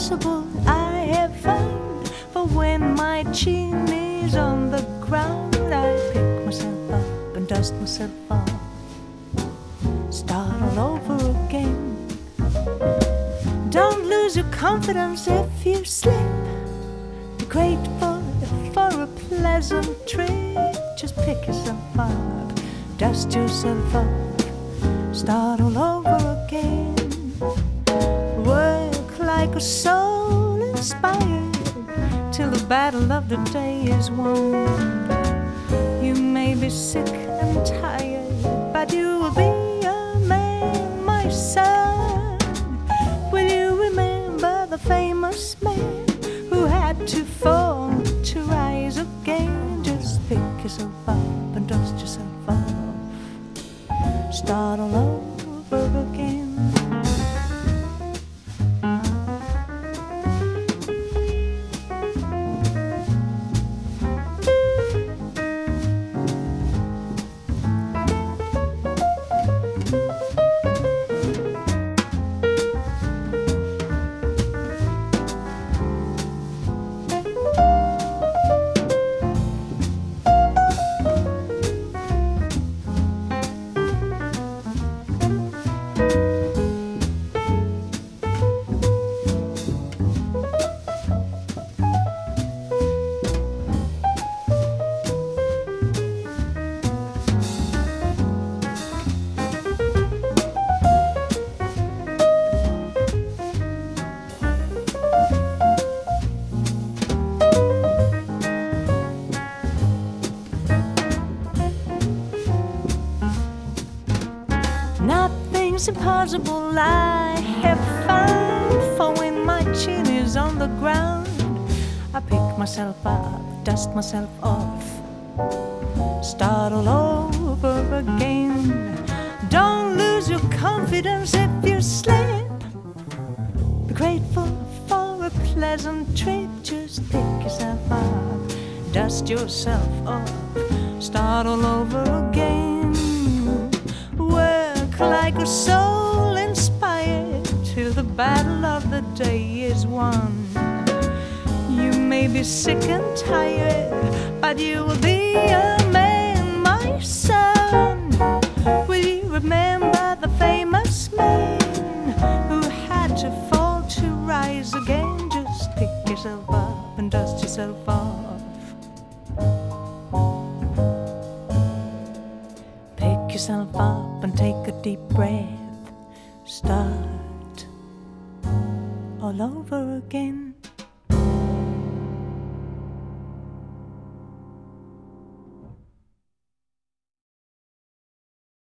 impossible I have found. For when my chin is on the ground, I pick myself up and dust myself off, start all over again. Don't lose your confidence if you slip. Be grateful for a pleasant trip. Just pick yourself up, dust yourself off, start all over again. Work like a soul inspired till the battle of the day is won. You may be sick and tired, but you will be a man, my son. Will you remember the famous man who had to fall to rise again? Just pick yourself up and dust yourself off, start all over again. Nothing's impossible I have found. For when my chin is on the ground, I pick myself up, dust myself off, start all over again. Don't lose your confidence if you slip. Be grateful for a pleasant trip. Just pick yourself up, dust yourself off, start all over again. Work like a soul inspired till the battle of the day is won. You may be sick and tired, but you will be a man, my son. Will you remember the famous man who had to fall to rise again? Just pick yourself up and dust yourself off, pick yourself up and take a deep breath, start all over again.